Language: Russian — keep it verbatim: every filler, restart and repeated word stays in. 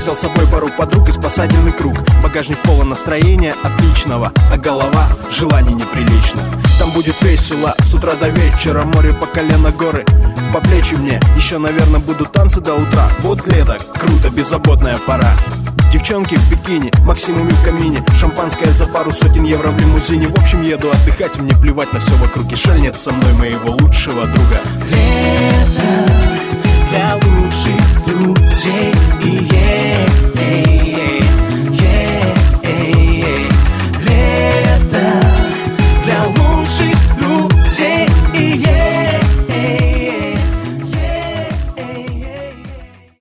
взял с собой пару подруг и спасательный круг. Багажник полон настроения отличного, а голова желаний неприличных. Там будет весело с утра до вечера, море по колено, горы по плечи мне. Еще, наверное, будут танцы до утра. Вот лето, круто, беззаботная пора. Девчонки в бикини, максимум в камине, шампанское за пару сотен евро в лимузине. В общем, еду отдыхать, мне плевать на все вокруг. И жаль, нет со мной моего лучшего друга.